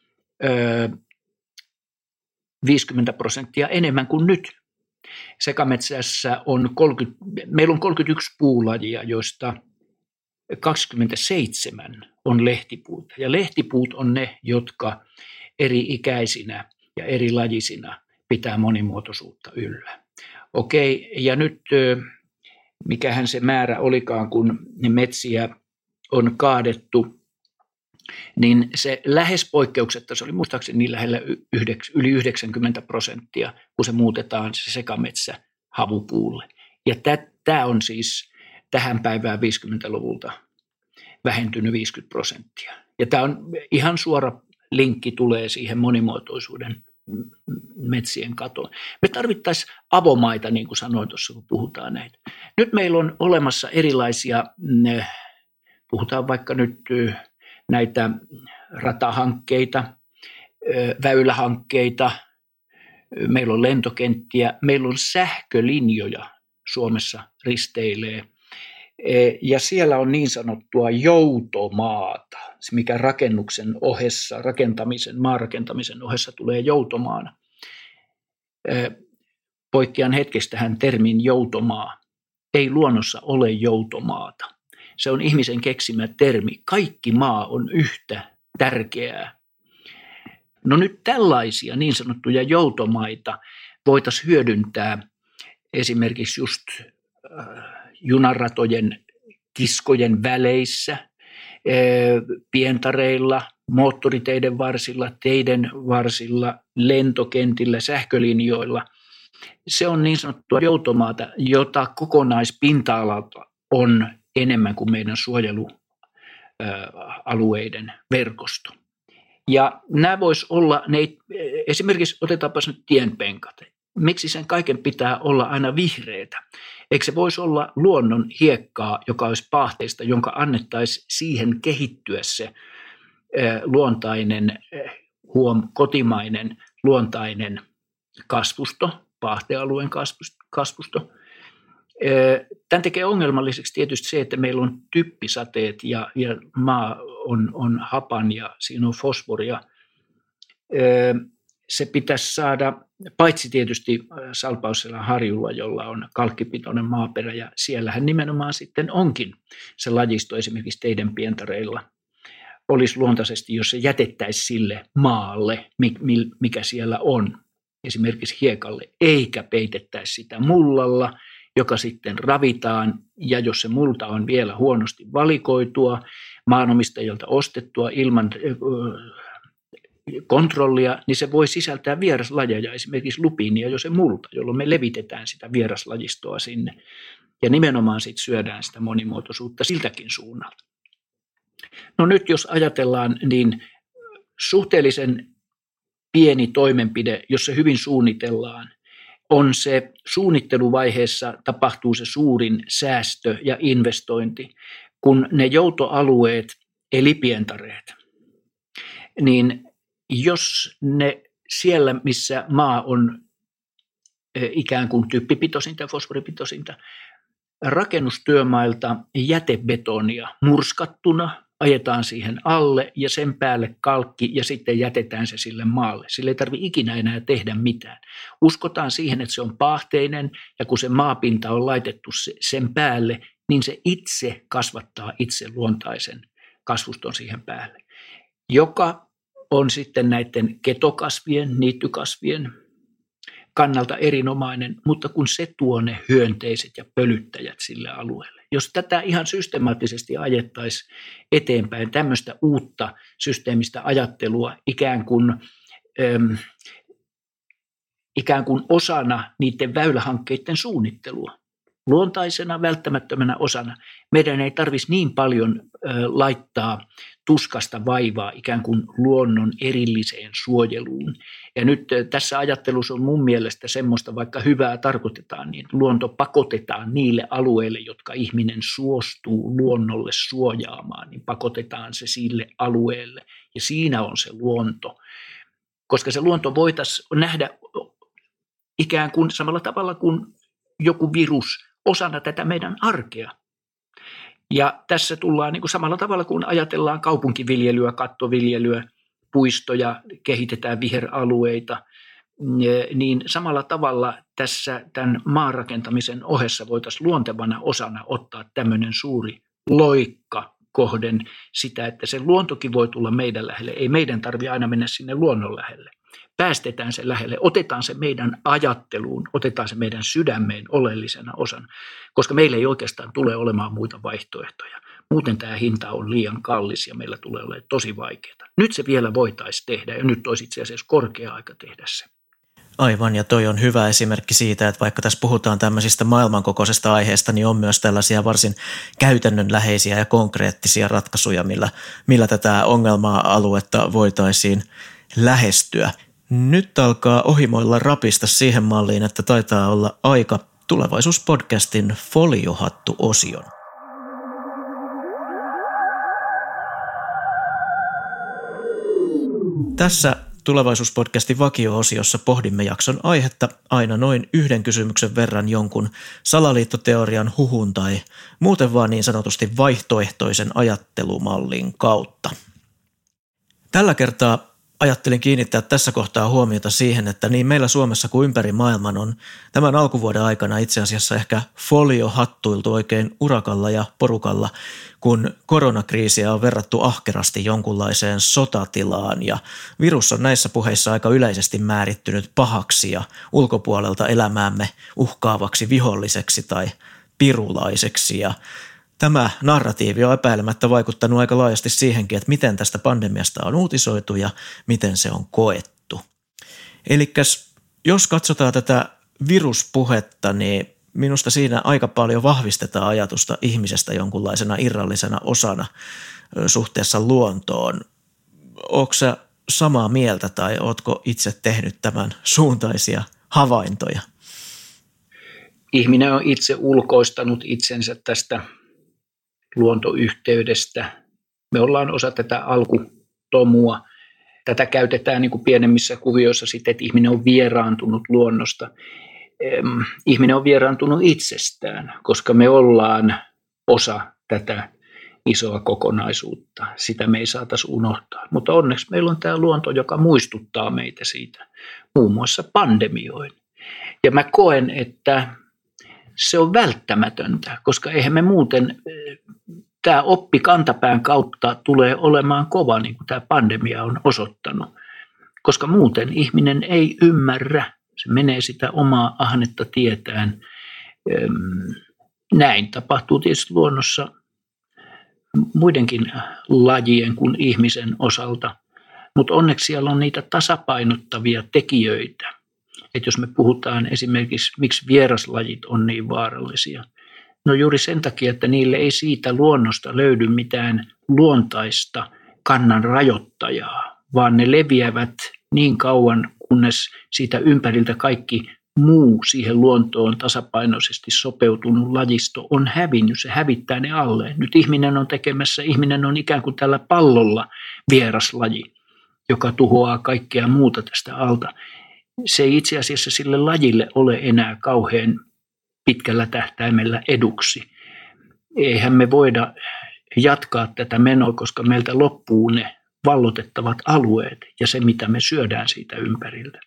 50% enemmän kuin nyt. Sekametsässä meillä on 31 puulajia, joista 27 on lehtipuuta. Ja lehtipuut on ne, jotka eri ikäisinä ja eri lajisina pitää monimuotoisuutta yllä. Okei, ja nyt mikähän se määrä olikaan, kun metsiä on kaadettu, niin se lähes poikkeuksetta, se oli muistaakseni niin lähellä yli 90%, kun se muutetaan se sekametsä havupuulle. Ja tämä on siis tähän päivään 50-luvulta vähentynyt 50%. Ja tämä on ihan suora linkki tulee siihen monimuotoisuuden metsien katoon. Me tarvittaisiin avomaita, niin kuin sanoin tuossa, kun puhutaan näitä. Nyt meillä on olemassa erilaisia, puhutaan vaikka nyt näitä ratahankkeita, väylähankkeita, meillä on lentokenttiä, meillä on sähkölinjoja Suomessa risteilee. Ja siellä on niin sanottua joutomaata, mikä rakennuksen ohessa, maarakentamisen ohessa tulee joutomaana. Poikkean hetkestä tähän termin joutomaa. Ei luonnossa ole joutomaata. Se on ihmisen keksimä termi. Kaikki maa on yhtä tärkeää. No nyt tällaisia niin sanottuja joutomaita voitaisiin hyödyntää esimerkiksi just junaratojen kiskojen väleissä, pientareilla, moottoriteiden varsilla, teiden varsilla, lentokentillä, sähkölinjoilla. Se on niin sanottua joutomaata, jota kokonaispinta-alalta on enemmän kuin meidän suojelualueiden verkosto. Ja nämä vois olla, esimerkiksi otetaanpas nyt tienpenkat. Miksi sen kaiken pitää olla aina vihreätä? Eikö se voisi olla luonnon hiekkaa, joka olisi paahteista, jonka annettaisiin siihen kehittyä se luontainen, kotimainen, luontainen kasvusto, paahtealueen kasvusto. Tämän tekee ongelmalliseksi tietysti se, että meillä on typpisateet ja maa on hapan ja siinä on fosforia. Se pitäisi saada, paitsi tietysti Salpausselän harjulla, jolla on kalkkipitoinen maaperä, ja siellähän nimenomaan sitten onkin se lajisto esimerkiksi teidän pientareilla olisi luontaisesti, jos se jätettäisiin sille maalle, mikä siellä on, esimerkiksi hiekalle, eikä peitettäisi sitä mullalla, joka sitten ravitaan, ja jos se multa on vielä huonosti valikoitua, maanomistajilta ostettua ilman kontrollia, niin se voi sisältää vieraslajeja, esimerkiksi lupiinia, jo se multa, jolloin me levitetään sitä vieraslajistoa sinne. Ja nimenomaan sitten syödään sitä monimuotoisuutta siltäkin suunnalta. No nyt jos ajatellaan, niin suhteellisen pieni toimenpide, jos se hyvin suunnitellaan, on se suunnitteluvaiheessa tapahtuu se suurin säästö ja investointi, kun ne joutoalueet eli pientareet, niin jos ne siellä, missä maa on ikään kuin typpipitoisinta ja fosforipitoisinta, rakennustyömailta jätebetonia murskattuna ajetaan siihen alle ja sen päälle kalkki ja sitten jätetään se sille maalle. Sille ei tarvitse ikinä enää tehdä mitään. Uskotaan siihen, että se on paahteinen ja kun se maapinta on laitettu sen päälle, niin se itse kasvattaa itse luontaisen kasvuston siihen päälle, joka on sitten näiden ketokasvien, niittykasvien kannalta erinomainen, mutta kun se tuo ne hyönteiset ja pölyttäjät sille alueelle. Jos tätä ihan systemaattisesti ajettaisiin eteenpäin, tämmöistä uutta systeemistä ajattelua ikään kuin osana niiden väylähankkeiden suunnittelua, luontaisena, välttämättömänä osana, meidän ei tarvitsisi niin paljon laittaa tuskasta vaivaa ikään kuin luonnon erilliseen suojeluun. Ja nyt tässä ajattelussa on mun mielestä semmoista, vaikka hyvää tarkoitetaan, niin luonto pakotetaan niille alueille, jotka ihminen suostuu luonnolle suojaamaan, niin pakotetaan se sille alueelle. Ja siinä on se luonto, koska se luonto voitaisiin nähdä ikään kuin samalla tavalla kuin joku virus osana tätä meidän arkea. Ja tässä tullaan niin kuin samalla tavalla, kun ajatellaan kaupunkiviljelyä, kattoviljelyä, puistoja, kehitetään viheralueita, niin samalla tavalla tässä tämän maanrakentamisen ohessa voitaisiin luontevana osana ottaa tämmöinen suuri loikka kohden sitä, että se luontokin voi tulla meidän lähelle. Ei meidän tarvitse aina mennä sinne luonnon lähelle. Päästetään se lähelle, otetaan se meidän ajatteluun, otetaan se meidän sydämeen oleellisena osana, koska meillä ei oikeastaan tule olemaan muita vaihtoehtoja. Muuten tämä hinta on liian kallis ja meillä tulee olemaan tosi vaikeaa. Nyt se vielä voitaisiin tehdä ja nyt olisi itse asiassa korkea aika tehdä se. Aivan, ja toi on hyvä esimerkki siitä, että vaikka tässä puhutaan tämmöisistä maailmankokoisesta aiheesta, niin on myös tällaisia varsin käytännönläheisiä ja konkreettisia ratkaisuja, millä tätä ongelma-aluetta voitaisiin lähestyä. Nyt alkaa ohimoilla rapista siihen malliin, että taitaa olla aika Tulevaisuuspodcastin foliohattu-osion. Tässä Tulevaisuuspodcastin vakio-osiossa pohdimme jakson aihetta aina noin yhden kysymyksen verran jonkun salaliittoteorian, huhun tai muuten vaan niin sanotusti vaihtoehtoisen ajattelumallin kautta. Tällä kertaa ajattelin kiinnittää tässä kohtaa huomiota siihen, että niin meillä Suomessa kuin ympäri maailman on tämän alkuvuoden aikana itse asiassa ehkä foliohattuiltu oikein urakalla ja porukalla, kun koronakriisiä on verrattu ahkerasti jonkunlaiseen sotatilaan ja virus on näissä puheissa aika yleisesti määrittynyt pahaksi ja ulkopuolelta elämäämme uhkaavaksi viholliseksi tai pirulaiseksi ja tämä narratiivi on epäilemättä vaikuttanut aika laajasti siihenkin, että miten tästä pandemiasta on uutisoitu ja miten se on koettu. Elikkäs jos katsotaan tätä viruspuhetta, niin minusta siinä aika paljon vahvistetaan ajatusta ihmisestä jonkunlaisena irrallisena osana suhteessa luontoon. Ootko sä samaa mieltä tai ootko itse tehnyt tämän suuntaisia havaintoja? Ihminen on itse ulkoistanut itsensä tästä luontoyhteydestä. Me ollaan osa tätä alkutomua. Tätä käytetään niin kuin pienemmissä kuvioissa sitten, että ihminen on vieraantunut luonnosta. Ihminen on vieraantunut itsestään, koska me ollaan osa tätä isoa kokonaisuutta. Sitä me ei saataisi unohtaa. Mutta onneksi meillä on tämä luonto, joka muistuttaa meitä siitä, muun muassa pandemioin. Ja mä koen, että se on välttämätöntä, koska eihän me muuten tämä oppi kantapään kautta tulee olemaan kova, niin kuin tämä pandemia on osoittanut, koska muuten ihminen ei ymmärrä. Se menee sitä omaa ahnetta tietään. Näin tapahtuu tietysti luonnossa muidenkin lajien kuin ihmisen osalta, mutta onneksi siellä on niitä tasapainottavia tekijöitä. Että jos me puhutaan esimerkiksi, miksi vieraslajit on niin vaarallisia, no juuri sen takia, että niille ei siitä luonnosta löydy mitään luontaista kannan rajoittajaa, vaan ne leviävät niin kauan, kunnes siitä ympäriltä kaikki muu siihen luontoon tasapainoisesti sopeutunut lajisto on hävinnyt, se hävittää ne alle. Nyt ihminen on ikään kuin tällä pallolla vieraslaji, joka tuhoaa kaikkea muuta tästä alta. Se ei itse asiassa sille lajille ole enää kauhean pitkällä tähtäimellä eduksi. Eihän me voida jatkaa tätä menoa, koska meiltä loppuu ne vallotettavat alueet ja se, mitä me syödään siitä ympäriltä.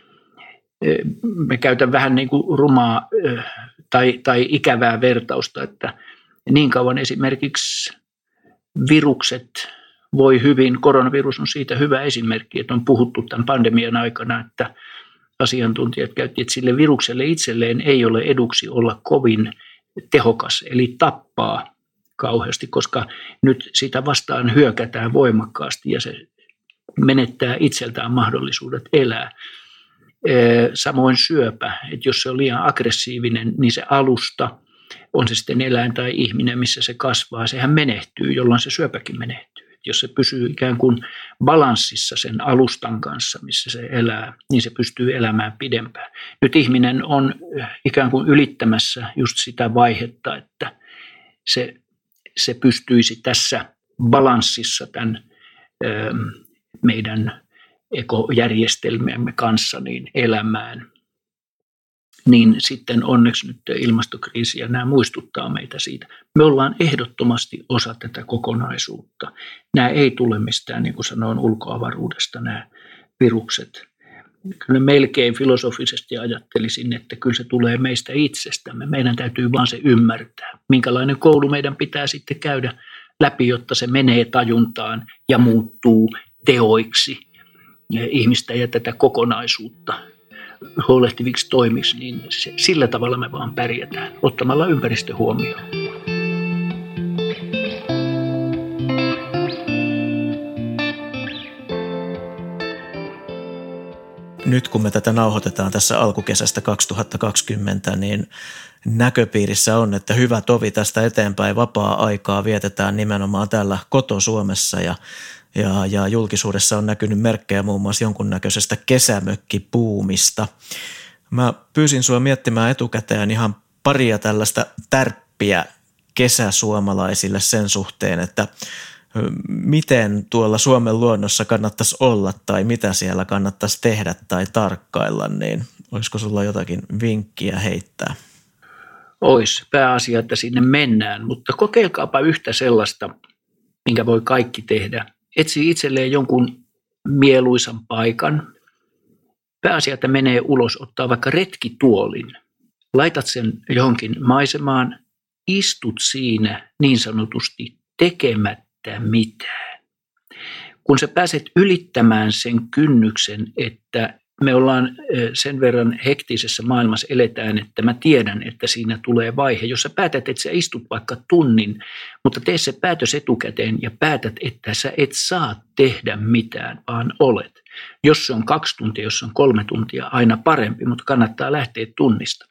Me käytän vähän niin kuin rumaa tai ikävää vertausta, että niin kauan esimerkiksi virukset voi hyvin, koronavirus on siitä hyvä esimerkki, että on puhuttu tämän pandemian aikana, että asiantuntijat käyttivät, että sille virukselle itselleen ei ole eduksi olla kovin tehokas, eli tappaa kauheasti, koska nyt sitä vastaan hyökätään voimakkaasti ja se menettää itseltään mahdollisuudet elää. Samoin syöpä, että jos se on liian aggressiivinen, niin se alusta, on se sitten eläin tai ihminen, missä se kasvaa, sehän menehtyy, jolloin se syöpäkin menehtyy. Jos se pysyy ikään kuin balanssissa sen alustan kanssa, missä se elää, niin se pystyy elämään pidempään. Nyt ihminen on ikään kuin ylittämässä just sitä vaihetta, että se pystyisi tässä balanssissa tämän meidän ekojärjestelmiemme kanssa niin elämään. Niin sitten onneksi nyt ilmastokriisi ja nämä muistuttaa meitä siitä. Me ollaan ehdottomasti osa tätä kokonaisuutta. Nämä ei tule mistään, niin kuin sanoin, ulkoavaruudesta nämä virukset. Kyllä melkein filosofisesti ajattelisin, että kyllä se tulee meistä itsestämme. Meidän täytyy vaan se ymmärtää, minkälainen koulu meidän pitää sitten käydä läpi, jotta se menee tajuntaan ja muuttuu teoiksi ihmistä ja tätä kokonaisuutta huolehtiviksi toimiksi, niin sillä tavalla me vaan pärjätään, ottamalla ympäristö huomioon. Nyt kun me tätä nauhoitetaan tässä alkukesästä 2020, niin näköpiirissä on, että hyvä tovi tästä eteenpäin vapaa-aikaa vietetään nimenomaan täällä koto-Suomessa ja julkisuudessa on näkynyt merkkejä muun muassa jonkunnäköisestä kesämökkibuumista. Mä pyysin sua miettimään etukäteen ihan paria tällaista tärppiä kesäsuomalaisille sen suhteen, että miten tuolla Suomen luonnossa kannattaisi olla tai mitä siellä kannattaisi tehdä tai tarkkailla, niin olisiko sulla jotakin vinkkiä heittää? Ois pääasia, että sinne mennään, mutta kokeilkaapa yhtä sellaista, minkä voi kaikki tehdä. Etsi itselleen jonkun mieluisan paikan. Pääasia, että menee ulos, ottaa vaikka retkituolin. Laitat sen johonkin maisemaan, istut siinä niin sanotusti tekemättä mitään. Kun sä pääset ylittämään sen kynnyksen, että me ollaan sen verran hektisessä maailmassa eletään, että mä tiedän, että siinä tulee vaihe, jos sä päätät, että sä istut vaikka tunnin, mutta tee se päätös etukäteen ja päätät, että sä et saa tehdä mitään, vaan olet. Jos se on 2 tuntia, jos se on 3 tuntia, aina parempi, mutta kannattaa lähteä tunnista.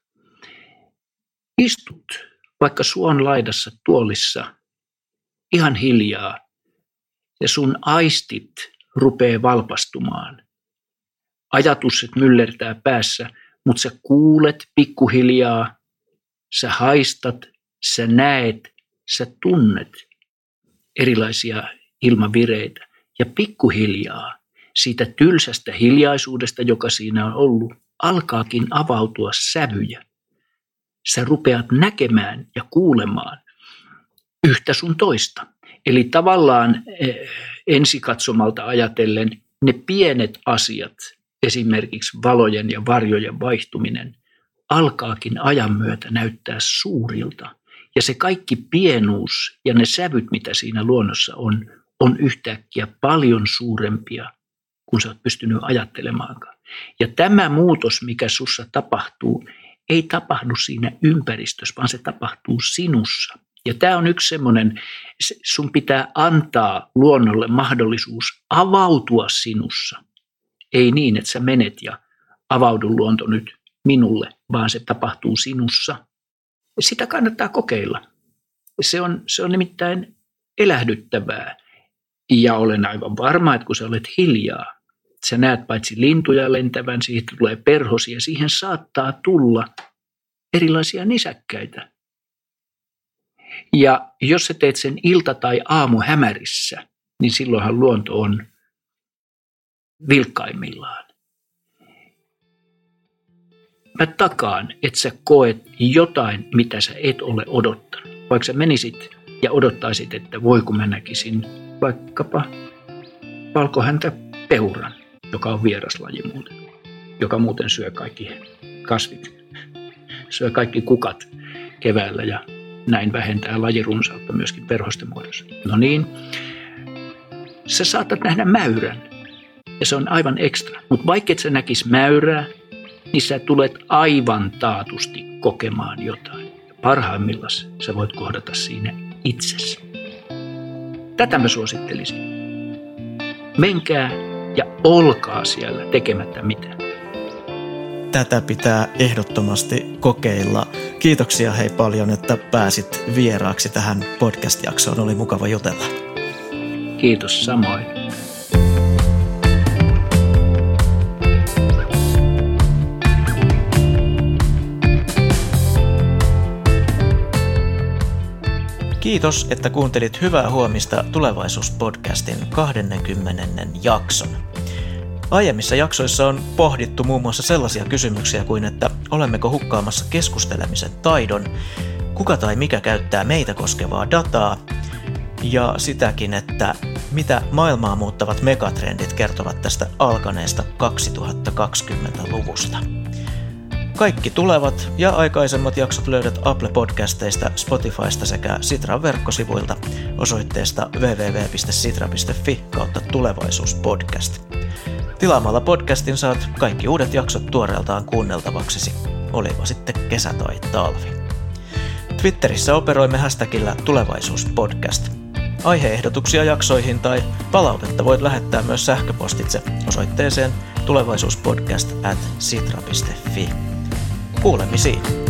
Istut vaikka suon laidassa tuolissa ihan hiljaa ja sun aistit rupeaa valpastumaan. Ajatukset myllertää päässä, mutta sä kuulet pikkuhiljaa, sä haistat, sä näet, sä tunnet erilaisia ilmavireitä. Ja pikkuhiljaa siitä tylsästä hiljaisuudesta, joka siinä on ollut, alkaakin avautua sävyjä. Sä rupeat näkemään ja kuulemaan yhtä sun toista. Eli tavallaan ensikatsomalta ajatellen ne pienet asiat, esimerkiksi valojen ja varjojen vaihtuminen, alkaakin ajan myötä näyttää suurilta Ja se kaikki pienuus ja ne sävyt, mitä siinä luonnossa on yhtäkkiä paljon suurempia kuin sä oot pystynyt ajattelemaankaan. Ja tämä muutos, mikä sussa tapahtuu, ei tapahdu siinä ympäristössä, vaan se tapahtuu sinussa. Ja tämä on yksi semmoinen, sun pitää antaa luonnolle mahdollisuus avautua sinussa. Ei niin, että sä menet ja avaudu luonto nyt minulle, vaan se tapahtuu sinussa. Sitä kannattaa kokeilla. Se on nimittäin elähdyttävää. Ja olen aivan varma, että kun sä olet hiljaa, sä näet paitsi lintuja lentävän, siitä tulee perhosia ja siihen saattaa tulla erilaisia nisäkkäitä. Ja jos sä teet sen ilta- tai aamuhämärissä, niin silloinhan luonto on vilkkaimmillaan. Mä takaan, että sä koet jotain, mitä sä et ole odottanut. Vaikka sä menisit ja odottaisit, että voi kun mä näkisin vaikkapa valkohäntäpeuran, joka on vieraslaji muuten, joka muuten syö kaikki kasvit, syö kaikki kukat keväällä ja näin vähentää lajirunsautta myöskin perhosten muodossa. No niin, sä saatat nähdä mäyrän ja se on aivan ekstra. Mutta vaikka et sä näkis mäyrää, niin sä tulet aivan taatusti kokemaan jotain. Ja parhaimmillaan sä voit kohdata siinä itsesi. Tätä mä suosittelisin. Menkää ja olkaa siellä tekemättä mitään. Tätä pitää ehdottomasti kokeilla. Kiitoksia hei paljon, että pääsit vieraaksi tähän podcast-jaksoon. Oli mukava jutella. Kiitos samoin. Kiitos, että kuuntelit Hyvää huomista tulevaisuuspodcastin 20. jakson. Aiemmissa jaksoissa on pohdittu muun muassa sellaisia kysymyksiä kuin, että olemmeko hukkaamassa keskustelemisen taidon, kuka tai mikä käyttää meitä koskevaa dataa, ja sitäkin, että mitä maailmaa muuttavat megatrendit kertovat tästä alkaneesta 2020-luvusta. Kaikki tulevat ja aikaisemmat jaksot löydät Apple-podcasteista, Spotifysta sekä Sitran verkkosivuilta osoitteesta www.sitra.fi/tulevaisuuspodcast. Tilaamalla podcastin saat kaikki uudet jaksot tuoreeltaan kuunneltavaksesi, olipa sitten kesä tai talvi. Twitterissä operoimme hashtagillä tulevaisuuspodcast. Aiheehdotuksia jaksoihin tai palautetta voit lähettää myös sähköpostitse osoitteeseen tulevaisuuspodcast@sitra.fi. Kuulemisiin.